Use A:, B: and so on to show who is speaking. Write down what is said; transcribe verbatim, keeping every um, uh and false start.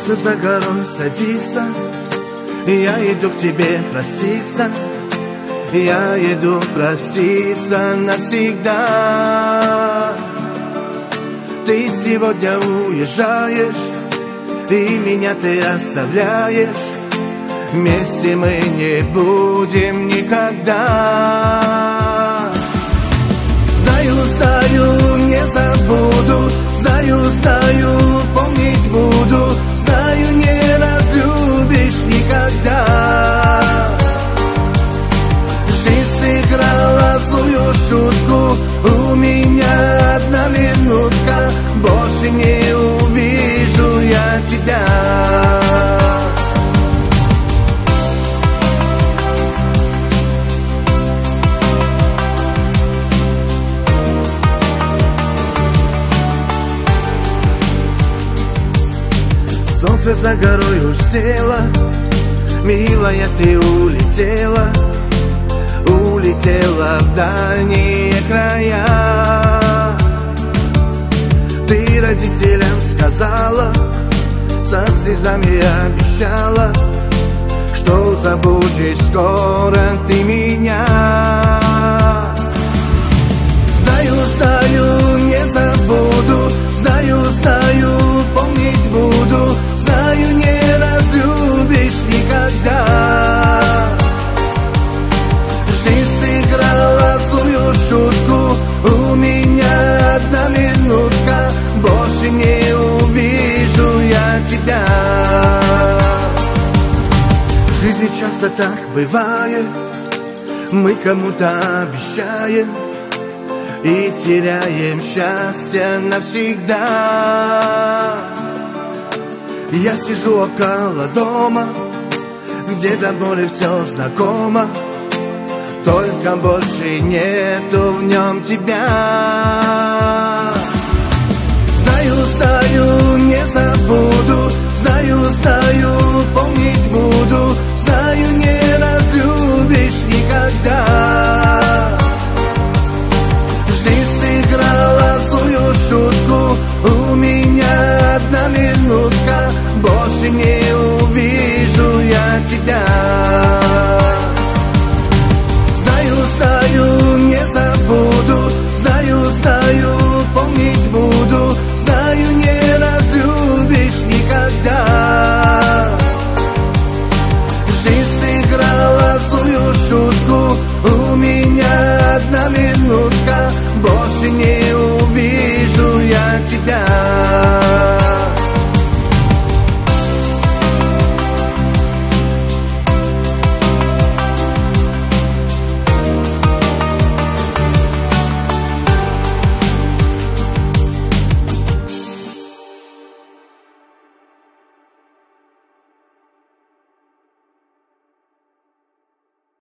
A: Солнце за горой садится, я иду к тебе проститься. Я иду проститься навсегда. Ты сегодня уезжаешь, и меня ты оставляешь. Вместе мы не будем никогда. Знаю, знаю, не забуду. Знаю, знаю, помнить буду. Знаю, не разлюбишь никогда. Жизнь сыграла злую шутку. У меня одна минутка. Больше не увижу я тебя. Солнце за горой уж село, милая, ты улетела. Улетела в дальние края. Ты родителям сказала, со слезами обещала, что забудешь скоро ты меня. Знаю, знаю, не забуду. Знаю, знаю, помнить буду. Знаю, не разлюбишь никогда. Жизнь сыграла злую шутку. У меня одна минутка. Больше не увижу я тебя. В жизни часто так бывает. Мы кому-то обещаем и теряем счастье навсегда. Я сижу около дома, где до боли все знакомо, только больше нету в нем тебя. Знаю, знаю, не забуду. Знаю, знаю, помнить буду. Знаю, не разлюбишь никогда. Жизнь сыграла злую шутку. У меня одна минутка. Больше не увижу я тебя. Знаю, знаю,